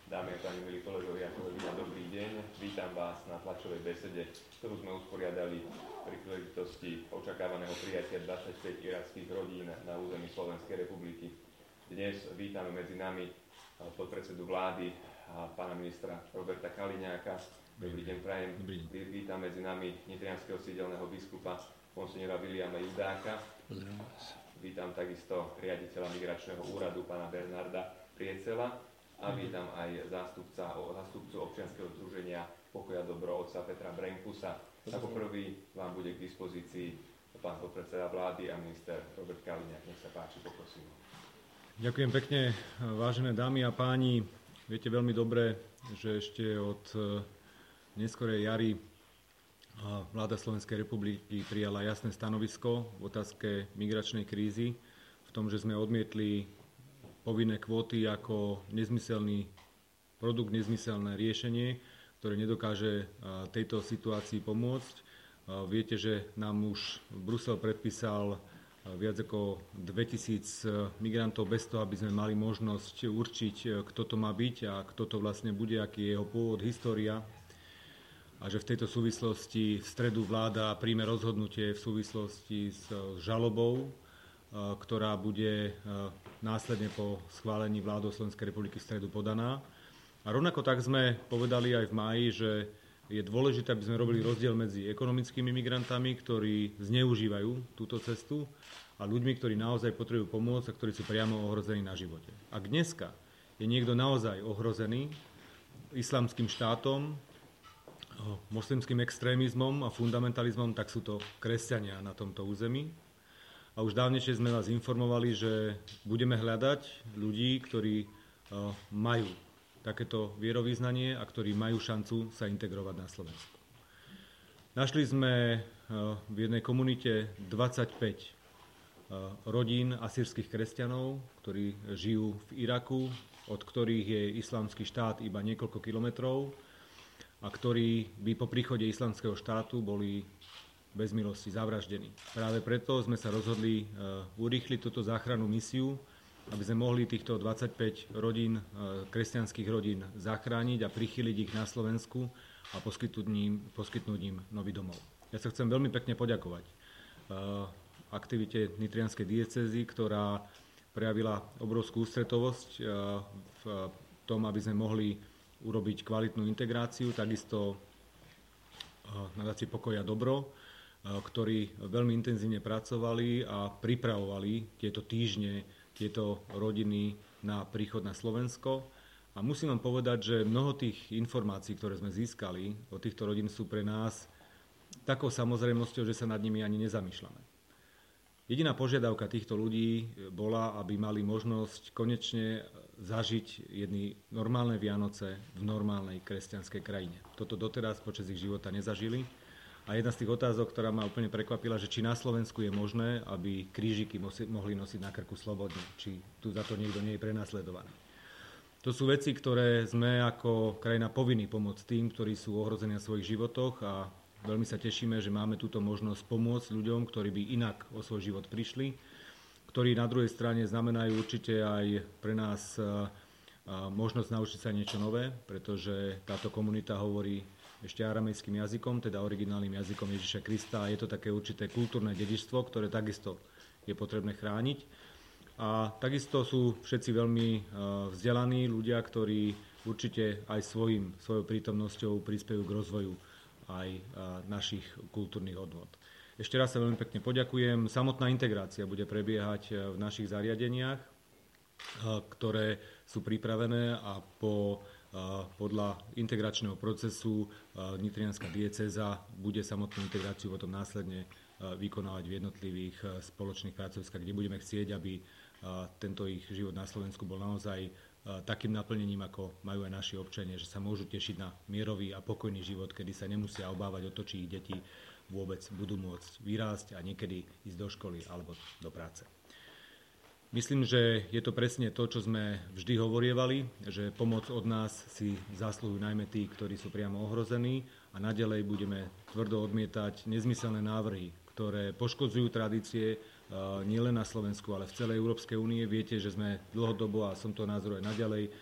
Dámy a páni, milí kolegovia, dobrý deň. Vítam vás na tlačovej besede, ktorú sme usporiadali pri príležitosti očakávaného prijatia 25 irackých rodín na území Slovenskej republiky. Dnes vítame medzi nami podpredsedu vlády a pána ministra Roberta Kaliňáka. Dobrý deň, prajem. Vítam medzi nami nitrianskeho sídelného biskupa monsignora Viliama Judáka. Vítam takisto riaditeľa migračného úradu pána Bernarda Priecela a vítam aj zástupcu občianskeho združenia Pokoj a dobro otca Petra Brenkusa. Ako prvý vám bude k dispozícii pán podpredseda vlády a minister Robert Kaliňák. Nech sa páči, poprosím. Ďakujem pekne, vážené dámy a páni. Viete veľmi dobre, že ešte od neskorej jari vláda Slovenskej republiky prijala jasné stanovisko v otázke migračnej krízy, v tom, že sme odmietli povinné kvóty ako nezmyselný produkt, nezmyselné riešenie, ktoré nedokáže tejto situácii pomôcť. Viete, že nám už Brusel predpísal viac ako 2000 migrantov bez toho, aby sme mali možnosť určiť, kto to má byť a kto to vlastne bude, aký je jeho pôvod, história. A že v tejto súvislosti v stredu vláda príjme rozhodnutie v súvislosti s žalobou, ktorá bude následne po schválení vládou Slovenskej republiky v stredu podaná. A rovnako tak sme povedali aj v máji, že je dôležité, aby sme robili rozdiel medzi ekonomickými migrantami, ktorí zneužívajú túto cestu, a ľuďmi, ktorí naozaj potrebujú pomôcť a ktorí sú priamo ohrození na živote. Ak dneska je niekto naozaj ohrozený islamským štátom, moslimským extrémizmom a fundamentalizmom, tak sú to kresťania na tomto území. A už dávnejšie sme vás informovali, že budeme hľadať ľudí, ktorí majú takéto vierovyznanie a ktorí majú šancu sa integrovať na Slovensku. Našli sme v jednej komunite 25 rodín asýrskych kresťanov, ktorí žijú v Iraku, od ktorých je islamský štát iba niekoľko kilometrov a ktorí by po príchode islamského štátu boli bez milosti zavraždení. Práve preto sme sa rozhodli urýchliť túto záchrannú misiu, aby sme mohli týchto 25 rodín, kresťanských rodín zachrániť a prichyliť ich na Slovensku a poskytnúť im nový domov. Ja sa chcem veľmi pekne poďakovať aktivite nitrianskej diecézy, ktorá prejavila obrovskú ústretovosť v tom, aby sme mohli urobiť kvalitnú integráciu, takisto nadácie Pokoj a dobro, ktorí veľmi intenzívne pracovali a pripravovali tieto týždne, tieto rodiny na príchod na Slovensko. A musím vám povedať, že mnoho tých informácií, ktoré sme získali od týchto rodín, sú pre nás takou samozrejmosťou, že sa nad nimi ani nezamýšľame. Jediná požiadavka týchto ľudí bola, aby mali možnosť konečne zažiť jedny normálne Vianoce v normálnej kresťanskej krajine. Toto doteraz počas ich života nezažili. A jedna z tých otázok, ktorá ma úplne prekvapila, že či na Slovensku je možné, aby krížiky mohli nosiť na krku slobodne, či tu za to niekto nie je prenasledovaný. To sú veci, ktoré sme ako krajina povinní pomôcť tým, ktorí sú ohrození na svojich životoch, a veľmi sa tešíme, že máme túto možnosť pomôcť ľuďom, ktorí by inak o svoj život prišli, ktorí na druhej strane znamenajú určite aj pre nás možnosť naučiť sa niečo nové, pretože táto komunita hovorí ešte aramejským jazykom, teda originálnym jazykom Ježiša Krista, a je to také určité kultúrne dedičstvo, ktoré takisto je potrebné chrániť. A takisto sú všetci veľmi vzdelaní ľudia, ktorí určite aj svojou prítomnosťou prispejú k rozvoju aj našich kultúrnych hodnôt. Ešte raz sa veľmi pekne poďakujem. Samotná integrácia bude prebiehať v našich zariadeniach, ktoré sú pripravené, a podľa integračného procesu nitrianská diecéza bude samotnú integráciu potom následne vykonávať v jednotlivých spoločných pracoviskách, kde budeme chcieť, aby tento ich život na Slovensku bol naozaj takým naplnením, ako majú aj naši občania, že sa môžu tešiť na mierový a pokojný život, kedy sa nemusia obávať o to, či ich deti vôbec budú môcť vyrásť a niekedy ísť do školy alebo do práce. Myslím, že je to presne to, čo sme vždy hovorievali, že pomoc od nás si zasluhujú najmä tí, ktorí sú priamo ohrození, a naďalej budeme tvrdo odmietať nezmyselné návrhy, ktoré poškodzujú tradície nielen na Slovensku, ale v celej Európskej únie. Viete, že sme dlhodobo, a som toho názoru aj naďalej,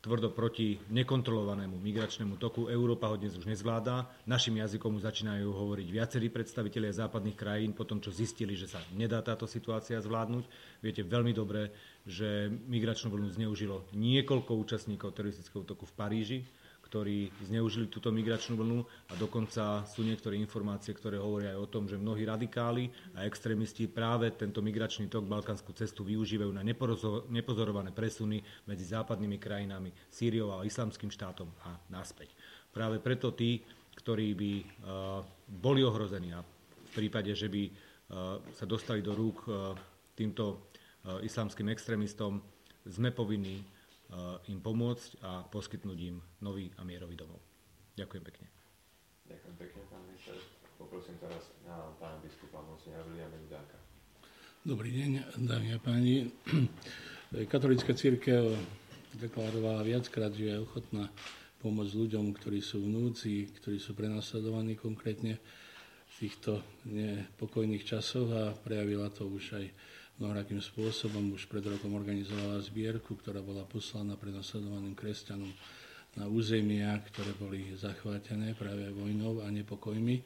tvrdo proti nekontrolovanému migračnému toku. Európa ho dnes už nezvláda. Našim jazykom už začínajú hovoriť viacerí predstavitelia západných krajín po tom, čo zistili, že sa nedá táto situácia zvládnuť. Viete veľmi dobre, že migračnú vlnu zneužilo niekoľko účastníkov teroristického útoku v Paríži, ktorí zneužili túto migračnú vlnu a dokonca sú niektoré informácie, ktoré hovoria aj o tom, že mnohí radikáli a extrémisti práve tento migračný tok, balkánsku cestu využívajú na nepozorované presuny medzi západnými krajinami, Sýriou a Islamským štátom a naspäť. Práve preto tí, ktorí by boli ohrození a v prípade, že by sa dostali do rúk týmto islamským extrémistom, sme povinní im pomôcť a poskytnúť im nový a mierový domov. Ďakujem pekne. Ďakujem pekne, pán minister. Poprosím teraz na pána biskupa monsignora Viliama Judáka. Dobrý deň, dámy a páni. Katolícka cirkev deklarovala viackrát, že je ochotná pomôcť ľuďom, ktorí sú v núdzi, ktorí sú prenasledovaní konkrétne v týchto nepokojných časoch a prejavila to už aj mnohorakým spôsobom. Už pred rokom organizovala zbierku, ktorá bola poslaná prenasledovaným kresťanom na územia, ktoré boli zachvátené práve vojnou a nepokojmi.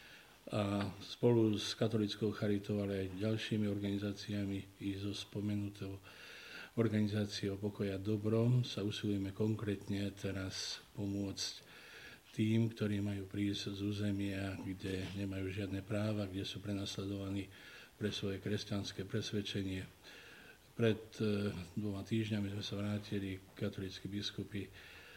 A spolu s katolickou charitou, ale aj ďalšími organizáciami i so spomenutou organizáciou Pokoj a dobro sa usilujeme konkrétne teraz pomôcť tým, ktorí majú prísť z územia, kde nemajú žiadne práva, kde sú prenasledovaní pre svoje kresťanské presvedčenie. Pred 2 týždňami sme sa vrátili katolícki biskupy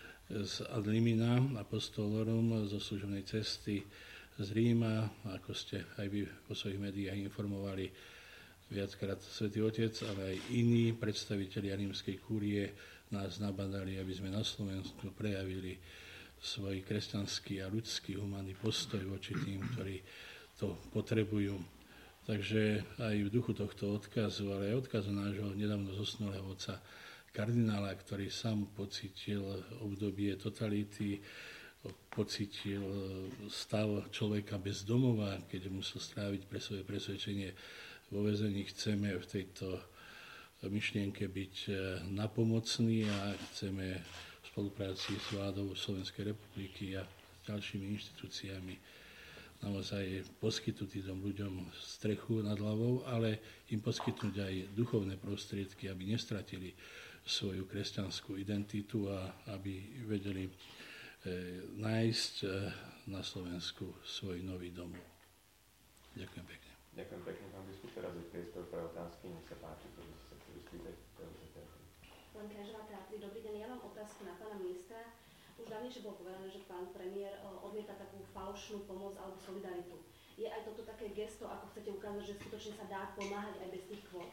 z Ad limina Apostolorum zo služobnej cesty z Ríma, ako ste aj vy vo svojich médiách informovali viackrát Svätý Otec, ale aj iní predstavitelia rímskej kúrie nás nabadali, aby sme na Slovensku prejavili svoj kresťanský a ľudský humanný postoj voči tým, ktorí to potrebujú. Takže aj v duchu tohto odkazu, ale aj odkazu nášho nedávno zosnulého otca kardinála, ktorý sám pocítil obdobie totality, pocítil stav človeka bez domova, keď musel stráviť pre svoje presvedčenie vo väzení. Chceme v tejto myšlienke byť napomocní a chceme v spolupráci s vládou Slovenskej republiky a ďalšími inštitúciami naozaj poskytnúť tým ľuďom strechu nad hlavou, ale im poskytnúť aj duchovné prostriedky, aby nestratili svoju kresťanskú identitu a aby vedeli nájsť na Slovensku svoj nový domov. Ďakujem pekne. Ďakujem pekne, pán biskup. Teraz je priestor pre otázky. Nech sa páči, to by ste sa chceli spýtať. Pán Krážová Teatri, dobrý deň. Ja mám otázku na pána ministra. Už dávnejšie bolo povedané, že pán premiér odmieta takú falošnú pomoc alebo solidaritu. Je aj toto také gesto, ako chcete ukázať, že skutočne sa dá pomáhať aj bez tých kvót?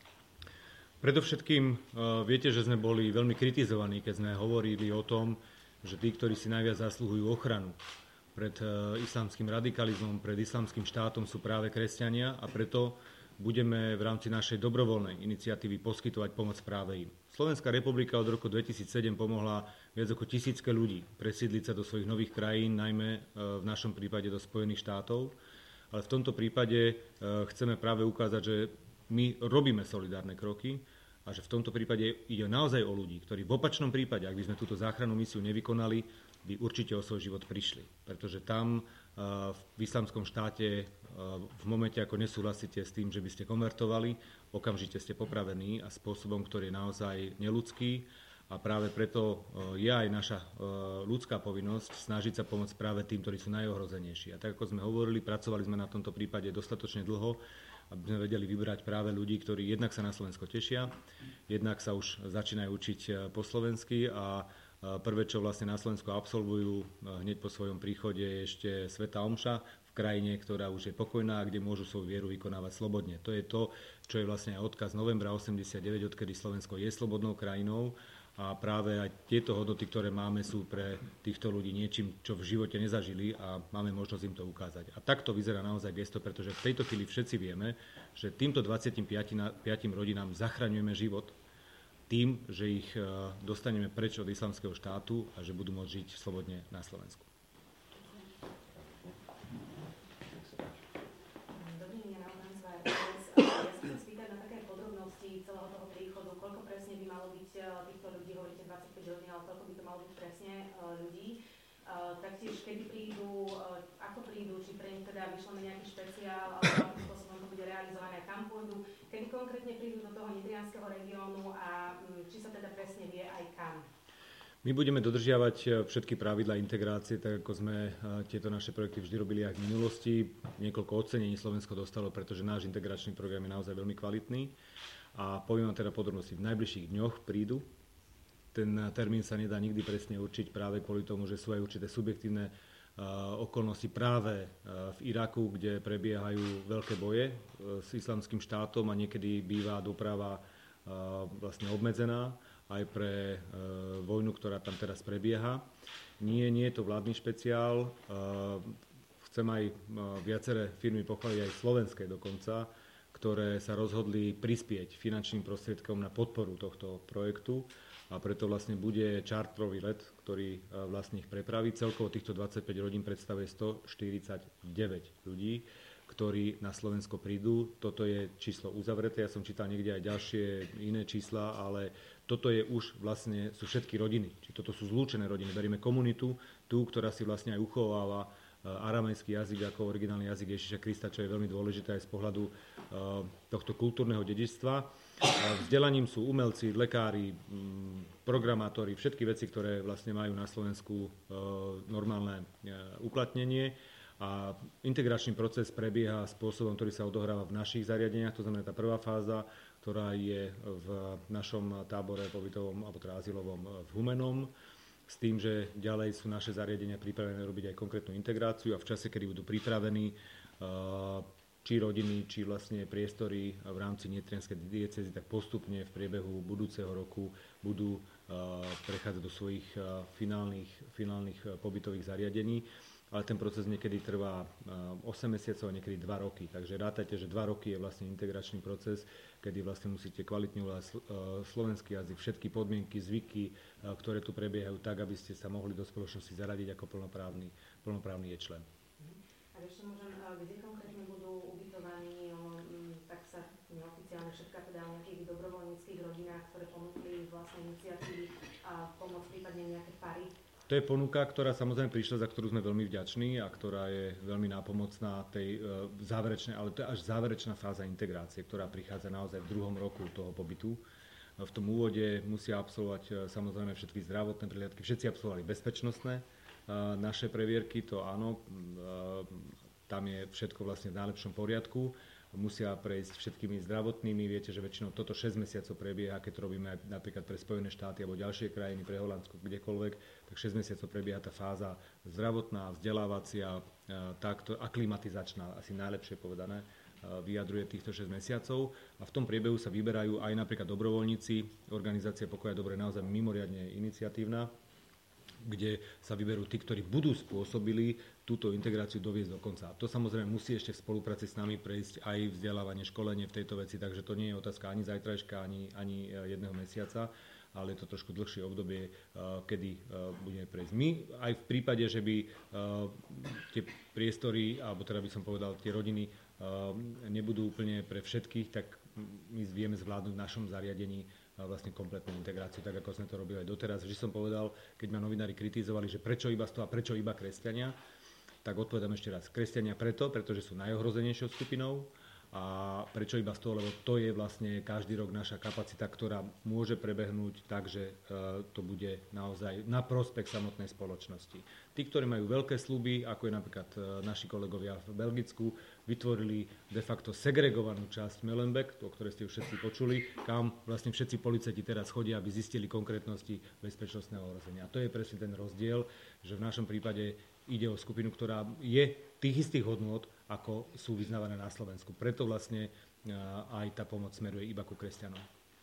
Predovšetkým viete, že sme boli veľmi kritizovaní, keď sme hovorili o tom, že tí, ktorí si najviac zaslúhujú ochranu pred islamským radikalizmom, pred islamským štátom, sú práve kresťania a preto budeme v rámci našej dobrovoľnej iniciatívy poskytovať pomoc práve im. Slovenská republika od roku 2007 pomohla viac ako 1000 ľudí presídliť sa do svojich nových krajín, najmä v našom prípade do Spojených štátov. Ale v tomto prípade chceme práve ukázať, že my robíme solidárne kroky a že v tomto prípade ide naozaj o ľudí, ktorí v opačnom prípade, ak by sme túto záchrannú misiu nevykonali, by určite o svoj život prišli. Pretože tam v islamskom štáte v momente, ako nesúhlasíte s tým, že by ste konvertovali, okamžite ste popravení a spôsobom, ktorý je naozaj neľudský. A práve preto je aj naša ľudská povinnosť snažiť sa pomôcť práve tým, ktorí sú najohrozenejší. A tak, ako sme hovorili, pracovali sme na tomto prípade dostatočne dlho, aby sme vedeli vybrať práve ľudí, ktorí jednak sa na Slovensko tešia, jednak sa už začínajú učiť po slovensky a prvé, čo vlastne na Slovensku absolvujú hneď po svojom príchode, je ešte svätá omša v krajine, ktorá už je pokojná a kde môžu svoju vieru vykonávať slobodne. To je to, čo je vlastne aj odkaz novembra 89, odkedy Slovensko je slobodnou krajinou a práve aj tieto hodnoty, ktoré máme, sú pre týchto ľudí niečím, čo v živote nezažili a máme možnosť im to ukázať. A takto vyzerá naozaj gesto, pretože v tejto chvíli všetci vieme, že týmto 25 rodinám zachraňujeme život tým, že ich dostaneme preč od islamského štátu a že budú môcť žiť slobodne na Slovensku. Dobrý deň, ja sa chcem spýtať na také podrobnosti celého toho príchodu. Koľko presne by malo byť týchto ľudí, hovoríte 25 rodín, ale toľko by to malo byť presne ľudí. Taktiež, kedy prídu, ako prídu, či pre nich teda vyšleme nejaký špeciál, alebo akým spôsobom to bude realizované, kam pôjdu, kedy konkrétne prídu do toho nitrianskeho regiónu a či sa teda presne vie aj kam. My budeme dodržiavať všetky pravidlá integrácie, tak ako sme tieto naše projekty vždy robili aj v minulosti. Niekoľko ocenení Slovensko dostalo, pretože náš integračný program je naozaj veľmi kvalitný. A poviem vám teda podrobnosti, v najbližších dňoch prídu. Ten termín sa nedá nikdy presne určiť práve kvôli tomu, že sú aj určité subjektívne okolnosti práve v Iraku, kde prebiehajú veľké boje s Islamským štátom a niekedy býva doprava vlastne obmedzená aj pre vojnu, ktorá tam teraz prebieha. Nie je to vládny špeciál. Chcem aj viaceré firmy pochváliť, aj slovenské dokonca, ktoré sa rozhodli prispieť finančným prostriedkom na podporu tohto projektu. A preto vlastne bude čartrový let, ktorý vlastne ich prepraví. Celkovo týchto 25 rodín predstavuje 149 ľudí, ktorí na Slovensko prídu. Toto je číslo uzavreté, ja som čítal niekde aj ďalšie iné čísla, ale toto je už vlastne, sú všetky rodiny. Čiže toto sú zlúčené rodiny. Berieme komunitu, tú, ktorá si vlastne aj uchováva aramejský jazyk ako originálny jazyk Ježiša Krista, čo je veľmi dôležité aj z pohľadu tohto kultúrneho dedičstva. Vzdelaním sú umelci, lekári, programátori, všetky veci, ktoré vlastne majú na Slovensku normálne uplatnenie. A integračný proces prebieha spôsobom, ktorý sa odohráva v našich zariadeniach, to znamená tá prvá fáza, ktorá je v našom tábore pobytovom, alebo teda azylovom v Humennom, s tým, že ďalej sú naše zariadenia pripravené robiť aj konkrétnu integráciu a v čase, kedy budú pripravení, či rodiny, či vlastne priestory v rámci nitrianskej diecézy, tak postupne v priebehu budúceho roku budú prechádzať do svojich finálnych pobytových zariadení. Ale ten proces niekedy trvá 8 mesiacov a niekedy 2 roky. Takže rátajte, že 2 roky je vlastne integračný proces, kedy vlastne musíte kvalitne ovládať slovenský jazyk, všetky podmienky, zvyky, ktoré tu prebiehajú tak, aby ste sa mohli do spoločnosti zaradiť ako plnoprávny člen. A ešte môžem, kde konkrétne budú ubytovaní, tak sa neoficiálne všetka teda o nejakých dobrovoľníckych rodinách, ktoré ponúkli vlastne iniciatívy a pomoc prípadne nejaké pary. To je ponuka, ktorá samozrejme prišla, za ktorú sme veľmi vďační a ktorá je veľmi nápomocná tej záverečnej, ale to je až záverečná fáza integrácie, ktorá prichádza naozaj v 2. roku toho pobytu. V tom úvode musia absolvovať samozrejme všetky zdravotné prehliadky, všetci absolvovali bezpečnostné naše previerky, to áno, tam je všetko vlastne v najlepšom poriadku. Musia prejsť všetkými zdravotnými. Viete, že väčšinou toto 6 mesiacov prebieha, keď to robíme napríklad pre Spojené štáty alebo ďalšie krajiny, pre Holandsko, kdekoľvek, tak 6 mesiacov prebieha tá fáza zdravotná, vzdelávacia, takto aklimatizačná, asi najlepšie povedané, vyjadruje týchto 6 mesiacov. A v tom priebehu sa vyberajú aj napríklad dobrovoľníci. Organizácia Pokoja Dobre je naozaj mimoriadne iniciatívna, kde sa vyberú tí, ktorí budú spôsobili túto integráciu doviesť do konca. A to samozrejme musí ešte v spolupráci s nami prejsť aj vzdelávanie, školenie v tejto veci, takže to nie je otázka ani zajtrajška, ani jedného mesiaca, ale je to trošku dlhšie obdobie, kedy budeme prejsť. My aj v prípade, že by tie priestory, alebo teda by som povedal, tie rodiny nebudú úplne pre všetkých, tak my vieme zvládnuť v našom zariadení vlastne kompletnú integráciu, tak ako sme to robili aj doteraz. Vždy som povedal, keď ma novinári kritizovali, že prečo iba 100 a prečo iba kresťania, tak odpovedám ešte raz. Kresťania pretože sú najohrozenejšou skupinou a prečo iba 100, lebo to je vlastne každý rok naša kapacita, ktorá môže prebehnúť tak, že to bude naozaj na prospech samotnej spoločnosti. Tí, ktorí majú veľké sľuby, ako je napríklad naši kolegovia v Belgicku, vytvorili de facto segregovanú časť Molenbeek, o ktorej ste už všetci počuli, kam vlastne všetci policajti teraz chodia, aby zistili konkrétnosti bezpečnostného ohrozenia. A to je presne ten rozdiel, že v našom prípade ide o skupinu, ktorá je tých istých hodnôt, ako sú vyznávané na Slovensku. Preto vlastne aj tá pomoc smeruje iba ku kresťanom.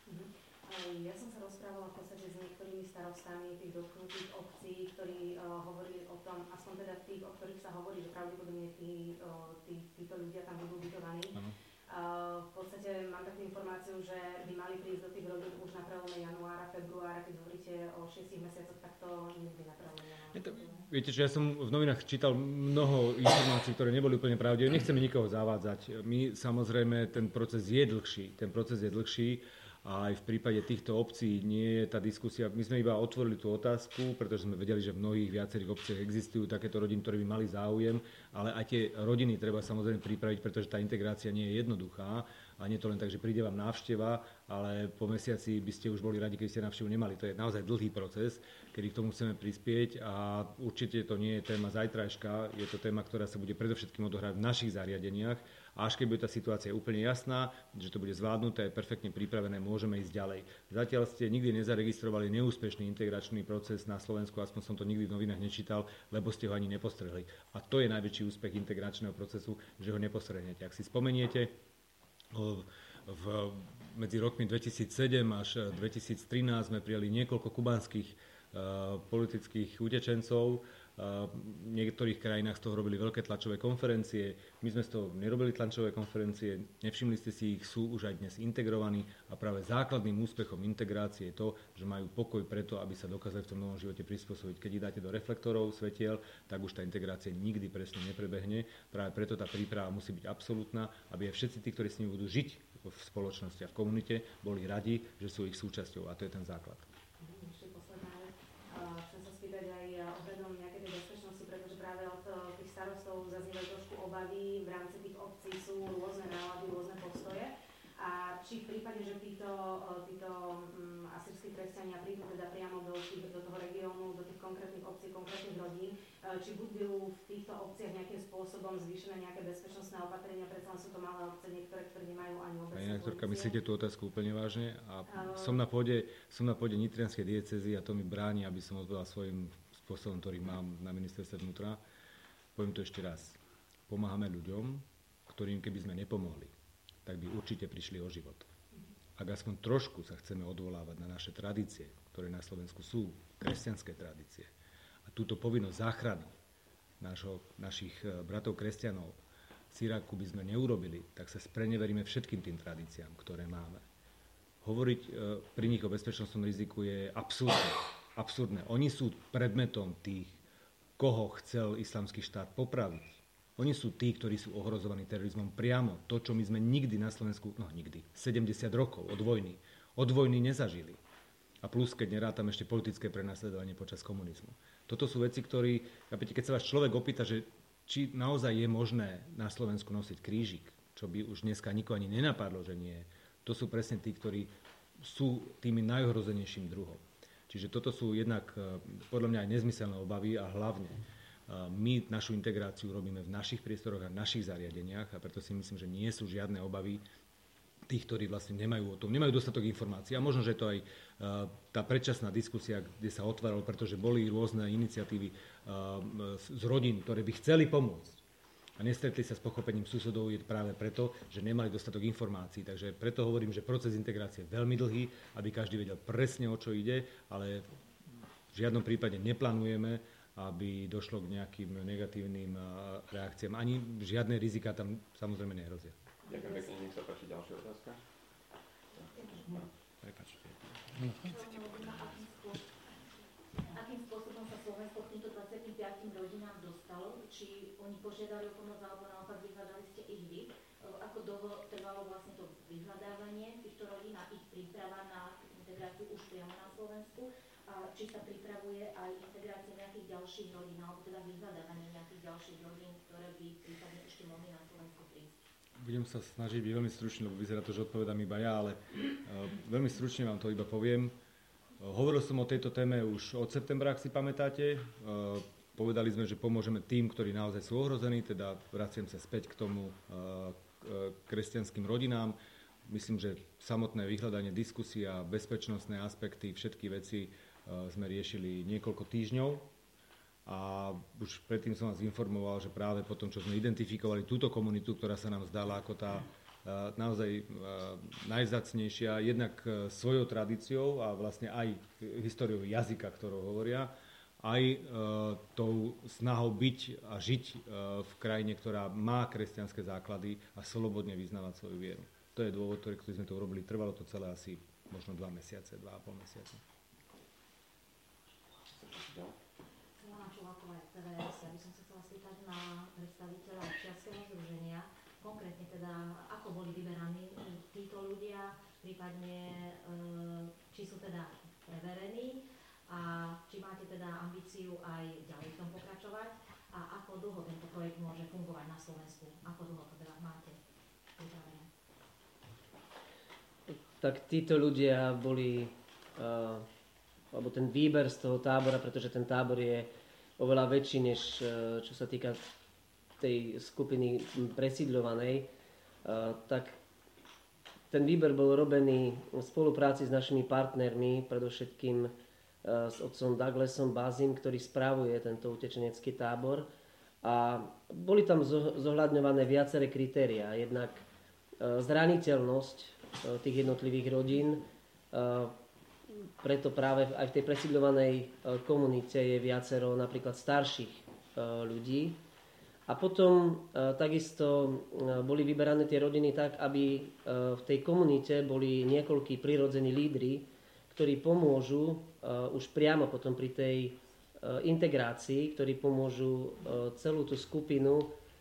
Ja som sa rozprávala v podstate s niektorými starostami tých dotknutých obcí, ktorí hovorili o tom, aspoň teda tých, o ktorých sa hovorí, že pravdepodobne títo ľudia tam budú ubytovaní. V podstate mám takú informáciu, že by mali prísť do tých rodín už na prelome januára, februára, keď hovoríte o 6 mesiacoch, tak to nikdy na prelome januára. Viete čo, ja som v novinách čítal mnoho informácií, ktoré neboli úplne pravdivé. Nechceme nikoho zavádzať. My samozrejme, ten proces je dlhší. A aj v prípade týchto obcí nie je tá diskusia, my sme iba otvorili tú otázku, pretože sme vedeli, že v mnohých viacerých obciach existujú takéto rodiny, ktoré by mali záujem, ale aj tie rodiny treba samozrejme pripraviť, pretože tá integrácia nie je jednoduchá. A nie to len tak, že príde vám návšteva, ale po mesiaci by ste už boli radi, keď ste návštevu nemali. To je naozaj dlhý proces, kedy k tomu chceme prispieť a určite to nie je téma zajtrajška, je to téma, ktorá sa bude predovšetkým odohrávať v našich zariadeniach. A až keď bude tá situácia úplne jasná, že to bude zvládnuté, perfektne pripravené, môžeme ísť ďalej. Zatiaľ ste nikdy nezaregistrovali neúspešný integračný proces na Slovensku, aspoň som to nikdy v novinách nečítal, lebo ste ho ani nepostrehli. A to je najväčší úspech integračného procesu, že ho nepostrehnete. Ak si spomeniete, medzi rokmi 2007 až 2013 sme prijali niekoľko kubánskych politických utečencov. V niektorých krajinách z toho robili veľké tlačové konferencie. My sme z toho nerobili tlačové konferencie, nevšimli ste si ich, sú už aj dnes integrovaní a práve základným úspechom integrácie je to, že majú pokoj preto, aby sa dokázali v tom novom živote prispôsobiť. Keď ich dáte do reflektorov, svetiel, tak už tá integrácia nikdy presne neprebehne. Práve preto tá príprava musí byť absolútna, aby aj všetci tí, ktorí s nimi budú žiť v spoločnosti a v komunite, boli radi, že sú ich súčasťou a to je ten základ. Ešte posledná vec. Chcem sa spýtať aj ohľadom nejakej tej bezpečnosti, pretože práve od tých starostov zaznievajú trošku obavy, v rámci tých obcí sú rôzne nálady, rôzne postoje. A či v prípade, že títo asýrski kresťania prídu teda priamo do toho regiónu, do tých konkrétnych obcí, konkrétnych rodín, či budú v týchto obciach nejakým spôsobom zvýšené nejaké bezpečnostné opatrenia, predsa len sú to malé obce, niektoré, ktoré nemajú ani vôbec Pani rektorka, myslíte tú otázku úplne vážne? A som na pôde nitrianskej diecézy a to mi bráni, aby som odpovedal svojím spôsobom, ktorý mám na ministerstve vnútra. Poviem to ešte raz. Pomáhame ľuďom, ktorým keby sme nepomohli, tak by určite prišli o život. Ak aspoň trošku sa chceme odvolávať na naše tradície, ktoré na Slovensku sú, kresťanské tradície, a túto povinnosť záchrany našich bratov kresťanov z Iraku by sme neurobili, tak sa spreneveríme všetkým tým tradíciám, ktoré máme. Hovoriť pri nich o bezpečnostnom riziku je absurdné. Oni sú predmetom tých, koho chcel Islamský štát popraviť. Oni sú tí, ktorí sú ohrozovaní terorizmom priamo. To, čo my sme nikdy na Slovensku, 70 rokov od vojny nezažili. A plus, keď nerátam ešte politické prenasledovanie počas komunizmu. Toto sú veci, keď sa vás človek opýta, že či naozaj je možné na Slovensku nosiť krížik, čo by už dneska nikoho ani nenapadlo, že nie, to sú presne tí, ktorí sú tými najohrozenejším druhom. Čiže toto sú jednak podľa mňa aj nezmyselné obavy a hlavne my našu integráciu robíme v našich priestoroch a našich zariadeniach a preto si myslím, že nie sú žiadne obavy tých, ktorí vlastne nemajú dostatok informácií. A možno, že to aj tá predčasná diskusia, kde sa otváralo, pretože boli rôzne iniciatívy z rodín, ktoré by chceli pomôcť a nestretli sa s pochopením susedov, je práve preto, že nemali dostatok informácií. Takže preto hovorím, že proces integrácie je veľmi dlhý, aby každý vedel presne, o čo ide, ale v žiadnom prípade neplánujeme, aby došlo k nejakým negatívnym reakciám. Ani žiadne rizika tam samozrejme nehrozia. Ďakujem pekne, nech sa páči ďalšia otázka. Prepáčte. Akým spôsobom sa Slovensko k týmto 25 rodinám dostalo? Či oni požiadali o pomoc, alebo naopak vyhľadali ste ich vy? Ako dlho trvalo vlastne to vyhľadávanie týchto rodín a ich príprava na integráciu už priamo na Slovensku? A či sa pripravuje aj integrácia nejakých ďalších rodín, alebo teda vyhľadávanie nejakých ďalších rodín, ktoré by prípadne ešte mohli na Slovensku prísť? Budem sa snažiť byť veľmi stručný, lebo vyzerá to, že odpovedám iba ja, ale veľmi stručne vám to iba poviem. Hovoril som o tejto téme už od septembra, ak si pamätáte. Povedali sme, že pomôžeme tým, ktorí naozaj sú ohrození, teda vraciam sa späť k tomu kresťanským rodinám. Myslím, že samotné vyhľadanie, diskusia, bezpečnostné aspekty, všetky veci sme riešili niekoľko týždňov a už predtým som vás informoval, že práve po tom, čo sme identifikovali túto komunitu, ktorá sa nám zdala ako tá naozaj najvzácnejšia, jednak svojou tradíciou a vlastne aj históriou jazyka, ktorou hovoria, aj tou snahou byť a žiť v krajine, ktorá má kresťanské základy a slobodne vyznávať svoju vieru. To je dôvod, ktorý sme to urobili. Trvalo to celé asi možno 2 mesiace, 2,5 mesiaca. Silvana Čuláková, TVS. Ja by som sa chcela spýtať na predstaviteľa občianskeho združenia, konkrétne teda, ako boli vyberaní títo ľudia, prípadne či sú teda preverení a či máte teda ambíciu aj ďalej v tom pokračovať a ako dlho tento projekt môže fungovať na Slovensku, ako dlho to teda máte pripravené. Tak títo ľudia boli, alebo ten výber z toho tábora, pretože ten tábor je oveľa väčší, než čo sa týka tej skupiny presídľovanej, tak ten výber bol robený v spolupráci s našimi partnermi, predovšetkým s otcom Douglasom Bazim, ktorý spravuje tento utečenecký tábor. A boli tam zohľadňované viaceré kritériá. Jednak zraniteľnosť tých jednotlivých rodín, preto práve aj v tej presídľovanej komunite je viacero napríklad starších ľudí. A potom takisto boli vyberané tie rodiny tak, aby v tej komunite boli niekoľkí prirodzení lídri, ktorí pomôžu už priamo potom pri tej integrácii, ktorí pomôžu celú tú skupinu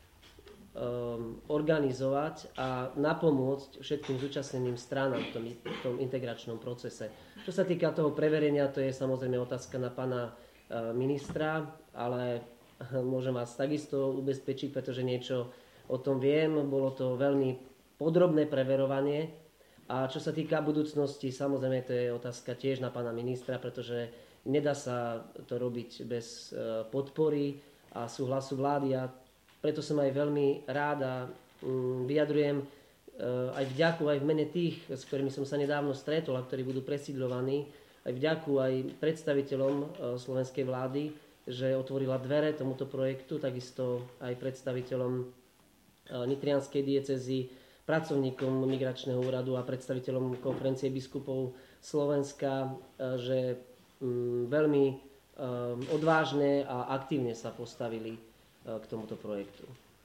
organizovať a napomôcť všetkým zúčastneným stranám v tom integračnom procese. Čo sa týka toho preverenia, to je samozrejme otázka na pána ministra, ale môžem vás takisto ubezpečiť, pretože niečo o tom viem. Bolo to veľmi podrobné preverovanie. A čo sa týka budúcnosti, samozrejme to je otázka tiež na pána ministra, pretože nedá sa to robiť bez podpory a súhlasu vlády. A preto som aj veľmi rád a vyjadrujem aj vďaku aj v mene tých, s ktorými som sa nedávno stretol a ktorí budú presídľovaní, aj vďaku aj predstaviteľom slovenskej vlády, že otvorila dvere tomuto projektu, takisto aj predstaviteľom Nitrianskej diecézy, pracovníkom Migračného úradu a predstaviteľom Konferencie biskupov Slovenska, že veľmi odvážne a aktívne sa postavili k tomuto projektu.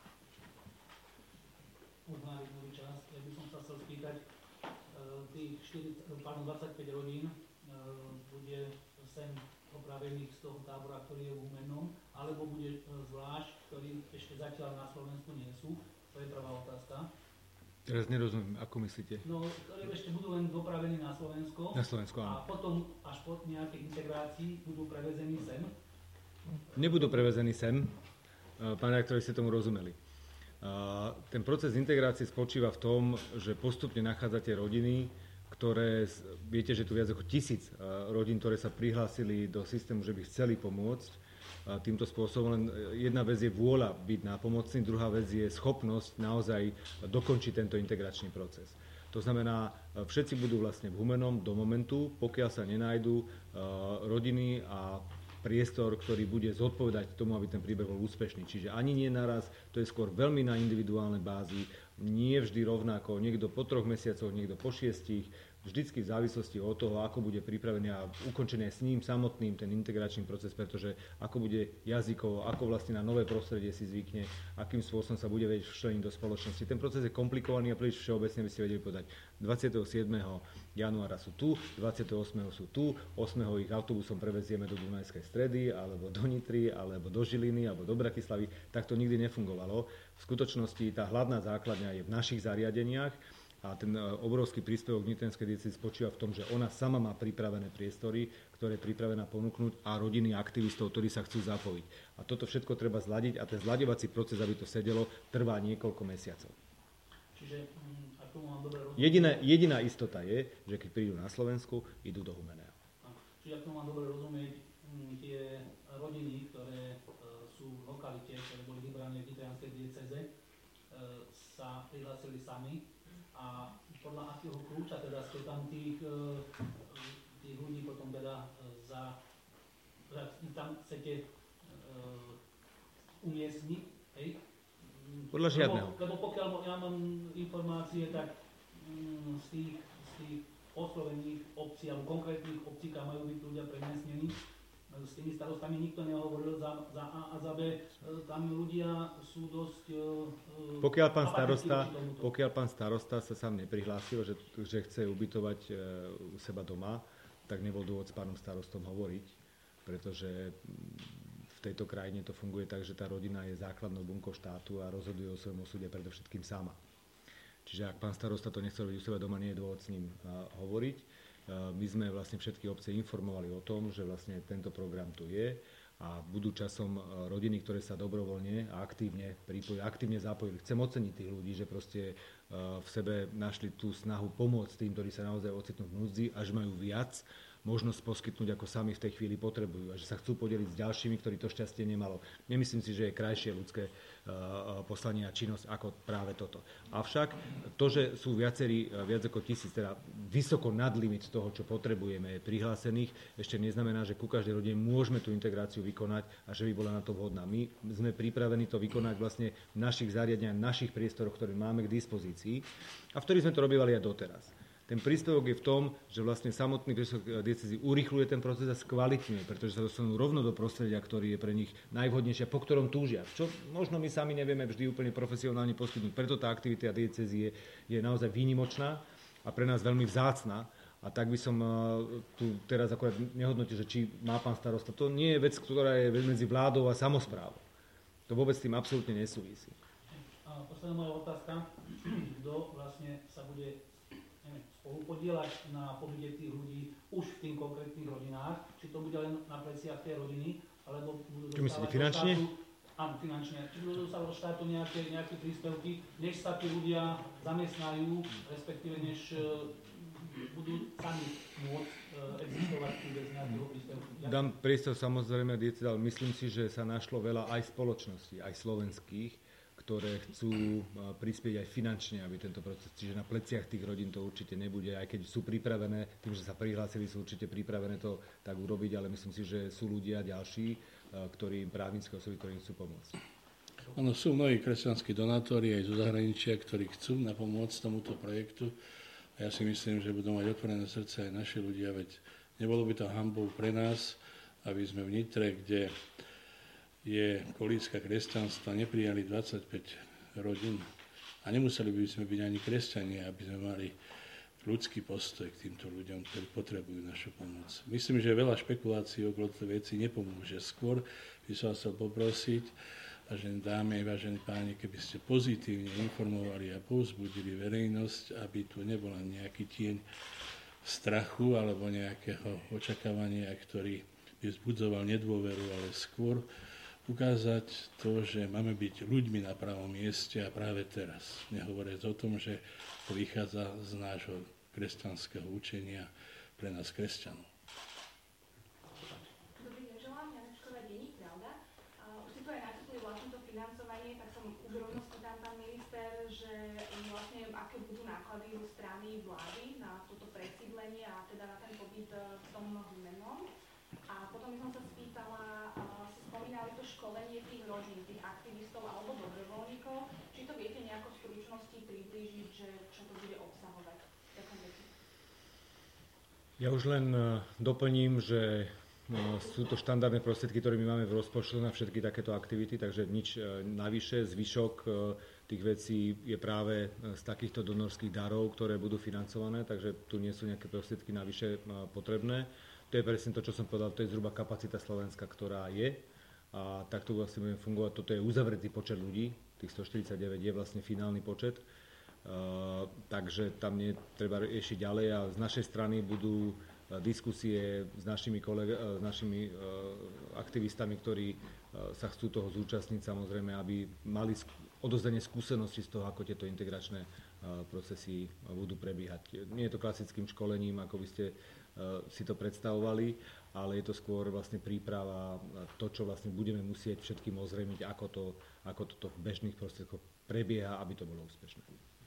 Možná jednu časť, ja by som sa chcel spýtať, tých 25 rodín bude sem opravených z toho tábora, ktorý je v Humennom, alebo bude zvlášť, ktorí ešte zatiaľ na Slovensku nie sú? To je prvá otázka. Teraz nerozumiem, ako myslíte? No, ktorí ešte budú len dopravení na Slovensko. Na Slovensku, áno. A potom až po nejakej integrácii budú prevezení sem? Nebudú prevezení sem. Pán rektor, ste tomu rozumeli. Ten proces integrácie spočíva v tom, že postupne nachádzate rodiny, ktoré, viete, že tu viac ako 1000 rodín, ktoré sa prihlásili do systému, že by chceli pomôcť týmto spôsobom. Len jedna vec je vôľa byť nápomocný, druhá vec je schopnosť naozaj dokončiť tento integračný proces. To znamená, všetci budú vlastne v Humennom do momentu, pokiaľ sa nenájdu rodiny a priestor, ktorý bude zodpovedať tomu, aby ten príbeh bol úspešný. Čiže ani nie naraz, to je skôr veľmi na individuálnej bázi, nie vždy rovnako, niekto po 3 mesiacoch, niekto po 6, vždycky v závislosti od toho, ako bude pripravený a ukončený s ním samotným ten integračný proces, pretože ako bude jazykovo, ako vlastne na nové prostredie si zvykne, akým spôsobom sa bude vedieť včleniť do spoločnosti. Ten proces je komplikovaný a príliš všeobecne by ste vedeli povedať. 27. januára sú tu, 28. sú tu, 8. ich autobusom prevezieme do Dunajskej Stredy, alebo do Nitry, alebo do Žiliny, alebo do Bratislavy. Tak to nikdy nefungovalo. V skutočnosti tá hlavná základňa je v našich zariadeniach. A ten obrovský príspevok Nitranskej diecézy spočíva v tom, že ona sama má pripravené priestory, ktoré je pripravená ponúknuť a rodiny aktivistov, ktorí sa chcú zapojiť. A toto všetko treba zladiť a ten zlaďovací proces, aby to sedelo, trvá niekoľko mesiacov. Čiže, ak tomu mám dobre rozumieť... Jediná istota je, že keď prídu na Slovensku, idú do Humenného. Čiže ak tomu mám dobre rozumieť, tie rodiny, ktoré sú v lokalite, ktoré boli vybrané v Nitrianskej diecéze, sa prihlásili sami. A podľa akého kľúča teda ste tam tých ľudí potom teda tam chcete umiestniť, hej? Podľa žiadneho. Lebo pokiaľ ja mám informácie, tak z tých oslovených obcí alebo konkrétnych obcí, kam majú byť ľudia premiestnení, s tými starostami nikto nehovoril za A a za B. Tam ľudia sú dosť... Pokiaľ pán starosta sa sám neprihlásil, že chce ubytovať u seba doma, tak nebol dôvod s pánom starostom hovoriť, pretože v tejto krajine to funguje tak, že tá rodina je základnou bunkou štátu a rozhoduje o svojom osude predovšetkým sama. Čiže ak pán starosta to nechce robiť u seba doma, nie je dôvod s ním hovoriť. My sme vlastne všetky obce informovali o tom, že vlastne tento program tu je a budú časom rodiny, ktoré sa dobrovoľne a aktívne zapojili. Chcem oceniť tých ľudí, že proste v sebe našli tú snahu pomôcť tým, ktorí sa naozaj ocitnú v núdzi a že majú viac možnosť poskytnúť, ako sami v tej chvíli potrebujú a že sa chcú podeliť s ďalšími, ktorí to šťastie nemalo. Nemyslím si, že je krajšie ľudské poslanie a činnosť ako práve toto. Avšak to, že sú viac ako 1000, teda vysoko nad limit toho, čo potrebujeme prihlásených, ešte neznamená, že ku každej rodine môžeme tú integráciu vykonať a že by bola na to vhodná. My sme pripravení to vykonať vlastne v našich zariadeniach, v našich priestoroch, ktoré máme k dispozícii a v ktorých sme to robívali aj doteraz. Ten príspevok je v tom, že vlastne samotný príspevok diecézy urýchľuje ten proces a skvalitňuje, pretože sa dostanú rovno do prostredia, ktorý je pre nich najvhodnejšie, po ktorom túžia. Čo možno my sami nevieme vždy úplne profesionálne poskytnúť. Preto tá aktivita diecézy je naozaj výnimočná a pre nás veľmi vzácna. A tak by som tu teraz akorát nehodnotil, že či má pán starosta. To nie je vec, ktorá je medzi vládou a samosprávou. To vôbec s tým absolútne nesúvisí. A posledná moja otázka. Kto vlastne sa bude spolupodielať na pobyte tých ľudí už v tých konkrétnych rodinách, či to bude len na pleciach tej rodiny, alebo budú dostávať finančne? Áno, finančne. Či budú dostávať od štátu nejaké príspevky, než sa tí ľudia zamestnajú, respektíve než budú sami môcť existovať bez nejakého príspevku. Dám priestor samozrejme diecéze, ale myslím si, že sa našlo veľa aj spoločností, aj slovenských, ktoré chcú prispieť aj finančne, aby tento proces, čiže na pleciach tých rodín to určite nebude, aj keď sú pripravené, tým, že sa prihlásili, sú určite pripravené to tak urobiť, ale myslím si, že sú ľudia ďalší, právnické osoby, ktorí chcú pomôcť. Áno, sú mnohí kresťanskí donátori aj zo zahraničia, ktorí chcú napomôcť tomuto projektu a ja si myslím, že budú mať otvorené srdce aj naši ľudia, veď nebolo by to hanbou pre nás, aby sme v Nitre, kde je kolícka kresťanstva, neprijali 25 rodín a nemuseli by sme byť ani kresťania, aby sme mali ľudský postoj k týmto ľuďom, ktorí potrebujú našu pomoc. Myslím, že veľa špekulácií okolo tej veci nepomôže. Skôr by som vás chcel poprosiť, vážené dámy, vážení páni, keby ste pozitívne informovali a povzbudili verejnosť, aby tu nebola nejaký tieň strachu alebo nejakého očakávania, ktorý by vzbudzoval nedôveru, ale skôr ukázať to, že máme byť ľuďmi na pravom mieste a práve teraz. Nehovoriac o tom, že to vychádza z nášho kresťanského učenia pre nás kresťanov. Dobrý deň, želám. Janečková denník Pravda. Už si to aj načetli vlastne to financovanie, tak som už rovno spýtam pán minister, že vlastne aké budú náklady zo strany vlády na toto presídlenie a teda na ten pobyt v tom Humennom. A potom by som sa spýtala, spomínali to školenie tých rodín, tých aktivistov alebo dobrovoľníkov. Či to viete nejako v stručnosti priblížiť, že čo to bude obsahovať? Ďakujem. Ja už len doplním, že sú to štandardné prostriedky, ktoré my máme v rozpočtu na všetky takéto aktivity, takže nič navyše. Zvyšok tých vecí je práve z takýchto donorských darov, ktoré budú financované, takže tu nie sú nejaké prostriedky navyše potrebné. To je presne to, čo som povedal, to je zhruba kapacita Slovenska, ktorá je. A takto vlastne budeme fungovať. Toto je uzavretý počet ľudí, tých 149 je vlastne finálny počet. Takže tam nie treba riešiť ďalej a z našej strany budú diskusie s našimi aktivistami, ktorí sa chcú toho zúčastniť, samozrejme, aby mali odozdanie skúsenosti z toho, ako tieto integračné procesy budú prebiehať. Nie je to klasickým školením, ako by ste si to predstavovali, ale je to skôr vlastne príprava, to, čo vlastne budeme musieť všetkým ozrejmiť, ako toto v bežných prostriedkoch prebieha, aby to bolo úspešné.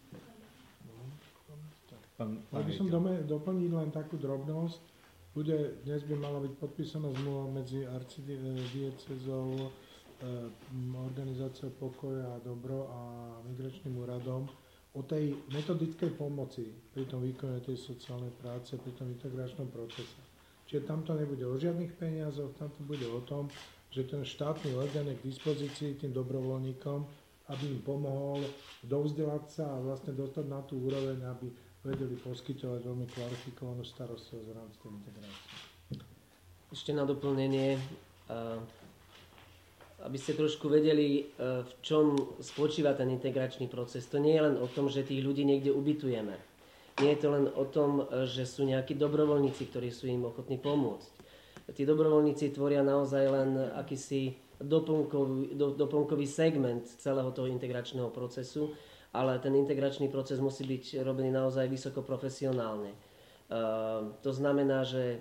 Ak by som doplniť len takú drobnosť, dnes by mala byť podpísaná zmluva medzi arcidiecézou, organizáciou Pokoja a Dobro a Migračným úradom o tej metodickej pomoci pri tom výkone tej sociálnej práce, pri tom integračnom procese. Čiže tam to nebude o žiadnych peniazoch, tam to bude o tom, že ten štátny orgán je k dispozícii tým dobrovoľníkom, aby im pomohol dovzdelať sa a vlastne dostať na tú úroveň, aby vedeli poskytovať veľmi kvalifikovanú starostlivosť v rámci tej integrácie. Ešte na doplnenie, aby ste trošku vedeli, v čom spočíva ten integračný proces. To nie je len o tom, že tých ľudí niekde ubytujeme. Nie je to len o tom, že sú nejakí dobrovoľníci, ktorí sú im ochotní pomôcť. Tí dobrovoľníci tvoria naozaj len akýsi doplnkový segment celého toho integračného procesu, ale ten integračný proces musí byť robený naozaj vysoko profesionálne. To znamená, že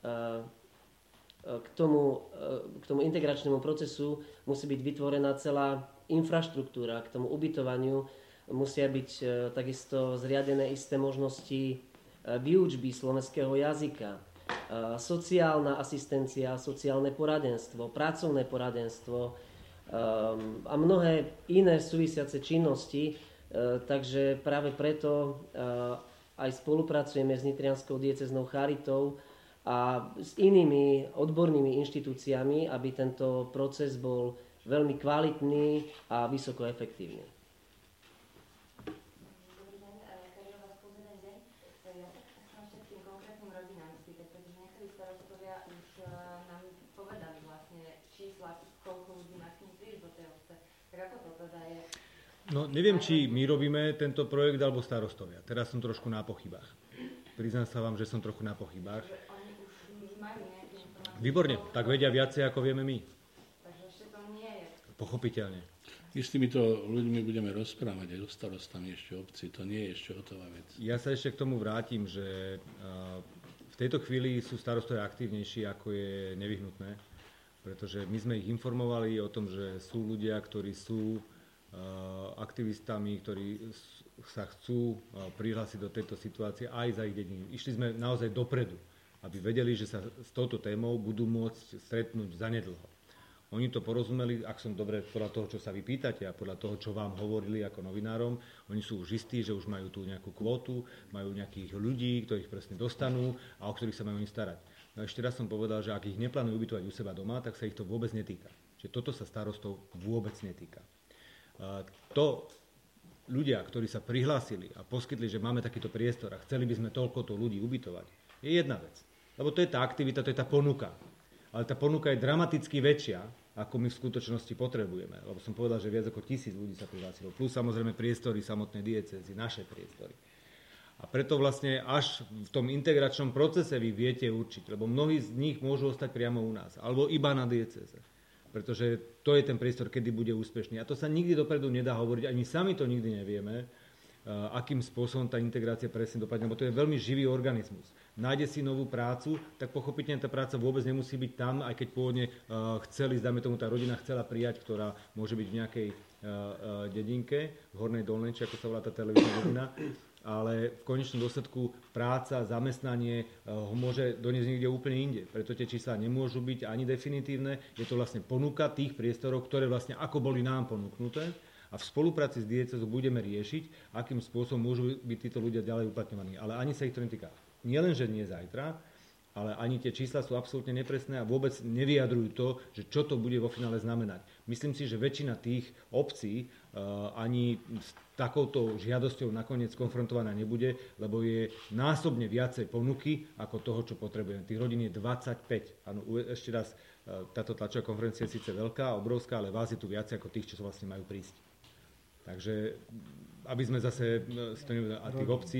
k tomu integračnému procesu musí byť vytvorená celá infraštruktúra, k tomu ubytovaniu musia byť takisto zriadené isté možnosti výučby slovenského jazyka, sociálna asistencia, sociálne poradenstvo, pracovné poradenstvo a mnohé iné súvisiace činnosti. Takže práve preto aj spolupracujeme s Nitrianskou diecéznou charitou a s inými odbornými inštitúciami, aby tento proces bol veľmi kvalitný a vysoko efektívny. No, neviem, či my robíme tento projekt, alebo starostovia. Teraz som trošku na pochybách. Priznám sa vám, že som trochu na pochybách. Výborne, tak vedia viacej, ako vieme my. Pochopiteľne. My s týmito ľuďmi budeme rozprávať aj so starostami ešte obci. To nie je ešte hotová vec. Ja sa ešte k tomu vrátim, že v tejto chvíli sú starostovia aktívnejší, ako je nevyhnutné. Pretože my sme ich informovali o tom, že sú ľudia, ktorí sú aktivistami, ktorí sa chcú prihlásiť do tejto situácie aj za ich dediny. Išli sme naozaj dopredu, aby vedeli, že sa s touto témou budú môcť stretnúť zanedlho. Oni to porozumeli, ak som dobre podľa toho, čo sa vy pýtate a podľa toho, čo vám hovorili ako novinárom, oni sú už istí, že už majú tu nejakú kvótu, majú nejakých ľudí, ktorých presne dostanú a o ktorých sa majú oni starať. No ešte raz som povedal, že ak ich neplánujú ubytovať u seba doma, tak sa ich to vôbec netýka. Čiže toto sa starostov vôbec netýka. To ľudia, ktorí sa prihlásili a poskytli, že máme takýto priestor a chceli by sme toľkoto ľudí ubytovať, je jedna vec. Lebo to je tá aktivita, to je tá ponuka. Ale tá ponuka je dramaticky väčšia, ako my v skutočnosti potrebujeme. Lebo som povedal, že viac ako 1000 ľudí sa prihlásilo. Plus samozrejme priestory samotnej diecézy, naše priestory. A preto vlastne až v tom integračnom procese vy viete určiť, lebo mnohí z nich môžu ostať priamo u nás, alebo iba na diecéze. Pretože to je ten priestor, kedy bude úspešný. A to sa nikdy dopredu nedá hovoriť, ani sami to nikdy nevieme, akým spôsobom tá integrácia presne dopadne, lebo to je veľmi živý organizmus. Nájde si novú prácu, tak pochopiteľne tá práca vôbec nemusí byť tam, aj keď pôvodne chceli, dáme tomu, tá rodina chcela prijať, ktorá môže byť v nejakej dedinke, v Hornej Dolnej, ako sa volá tá televízna rodina, ale v konečnom dôsledku práca, zamestnanie ho môže doniesť niekde úplne inde. Preto tie čísla nemôžu byť ani definitívne. Je to vlastne ponuka tých priestorov, ktoré vlastne ako boli nám ponúknuté. A v spolupráci s diecézou budeme riešiť, akým spôsobom môžu byť títo ľudia ďalej uplatňovaní. Ale ani sa ich to netýka. Nie len, že nie zajtra, ale ani tie čísla sú absolútne nepresné a vôbec nevyjadrujú to, že čo to bude vo finále znamenať. Myslím si, že väčšina tých obcí ani s takouto žiadosťou nakoniec konfrontovaná nebude, lebo je násobne viacej ponuky ako toho, čo potrebujeme. Tých rodín je 25. Áno, ešte raz, táto tlačová konferencia je síce veľká, obrovská, ale vás je tu viacej ako tých, čo vlastne majú prísť. Takže, aby sme zase a tých obcí...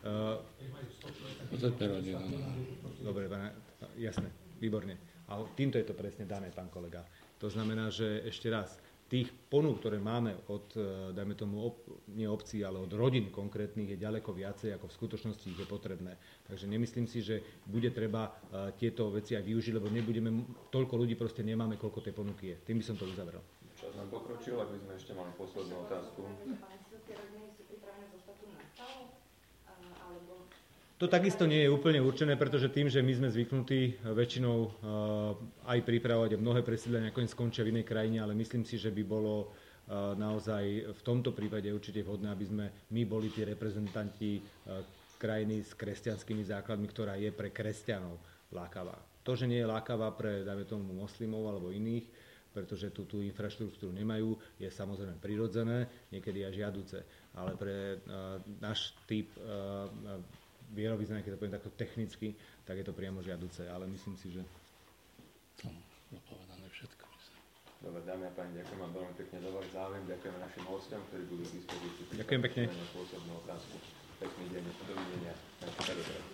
Dobre, jasné, výborne. A týmto je to presne dané, pán kolega. To znamená, že ešte raz, tých ponúk, ktoré máme od, dajme tomu, nie obcí, ale od rodín konkrétnych je ďaleko viacej, ako v skutočnosti ich je potrebné. Takže nemyslím si, že bude treba tieto veci aj využiť, lebo nebudeme, toľko ľudí proste nemáme, koľko tej ponuky je. Tým by som to uzavrel. Čas nám pokročil, ak by sme ešte mali poslednú otázku. To takisto nie je úplne určené, pretože tým, že my sme zvyknutí väčšinou aj pripravovať mnohé presídlenia, nakoniec skončia v inej krajine, ale myslím si, že by bolo naozaj v tomto prípade určite vhodné, aby sme my boli tí reprezentanti krajiny s kresťanskými základmi, ktorá je pre kresťanov lákavá. To, že nie je lákavá pre, dajme tomu, moslimov alebo iných, pretože tú infraštruktúru nemajú, je samozrejme prirodzené, niekedy aj žiaduce. Ale pre náš typ vierovyznania, keď to poviem takto technicky, tak je to priamo žiaduce. Ale myslím si, že... To bolo povedané všetko. Dobre, dámy a páni, ďakujem vám veľmi pekne za váš záujem, ďakujeme našim hostom, ktorí budú k dispozícii. Ďakujem pekne. Pôsobnú otázku. Pekný deň, dovidenia.